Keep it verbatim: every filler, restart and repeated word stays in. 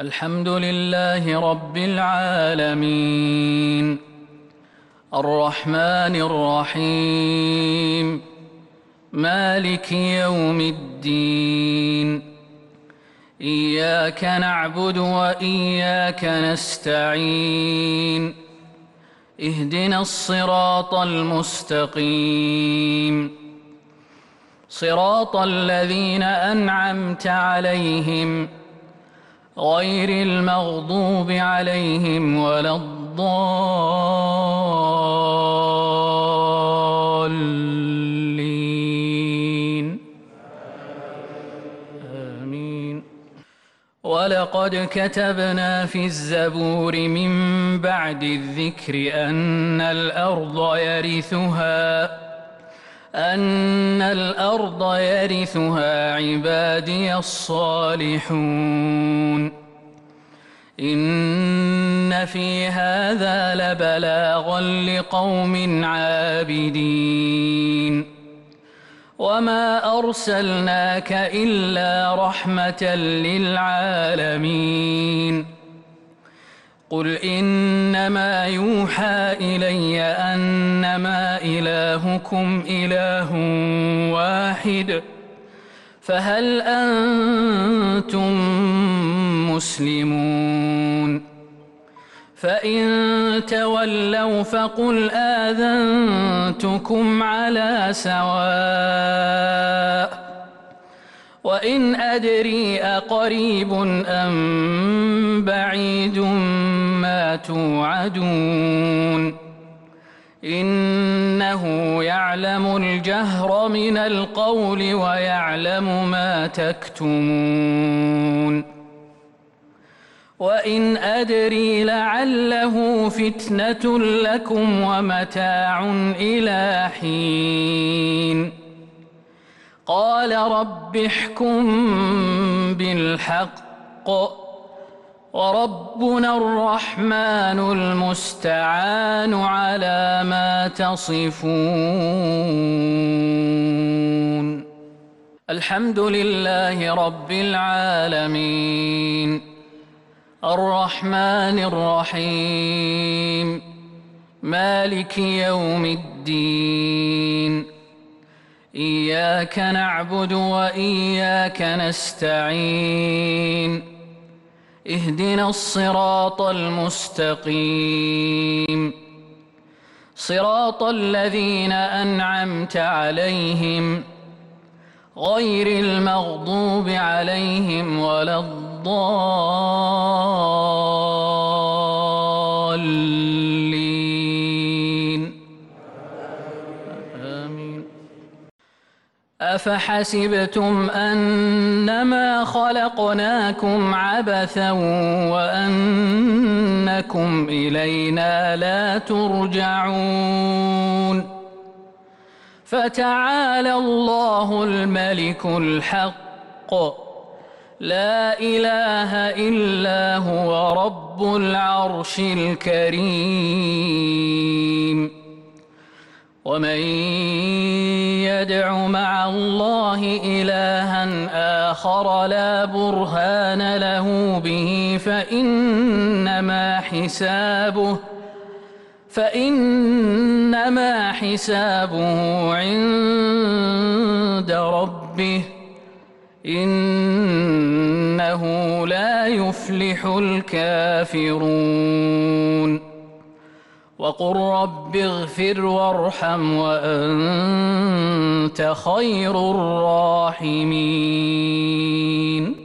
الحمد لله رب العالمين الرحمن الرحيم مالك يوم الدين إياك نعبد وإياك نستعين اهدنا الصراط المستقيم صراط الذين أنعمت عليهم غير المغضوب عليهم ولا الضالين آمين. ولقد كتبنا في الزبور من بعد الذكر أن الأرض يرثها أن الأرض يرثها عبادي الصالحون إن في هذا لبلاغا لقوم عابدين وما أرسلناك إلا رحمة للعالمين قل إنما يوحى إلي أنما إلهكم إله واحد فهل أنتم مسلمون فإن تولوا فقل آذنتكم على سواء وإن أدري أقريب أم بعيد ما توعدون إنه يعلم الجهر من القول ويعلم ما تكتمون وإن أدري لعله فتنة لكم ومتاع إلى حين قال رب احكم بالحق وربنا الرحمن المستعان على ما تصفون الحمد لله رب العالمين الرحمن الرحيم مالك يوم الدين إياك نعبد وإياك نستعين اهدنا الصراط المستقيم صراط الذين أنعمت عليهم غير المغضوب عليهم ولا الضالين آمين. أفحسبتم أنما خلقناكم عبثا وأنكم إلينا لا ترجعون فتعالى الله الملك الحق لا إله إلا هو رب العرش الكريم ومن يدع مع الله إلها آخر لا برهان له به فإنما حسابه فإنما حسابه عند ربه إنه لا يفلح الكافرون وقل رب اغفر وارحم وأنت خير الراحمين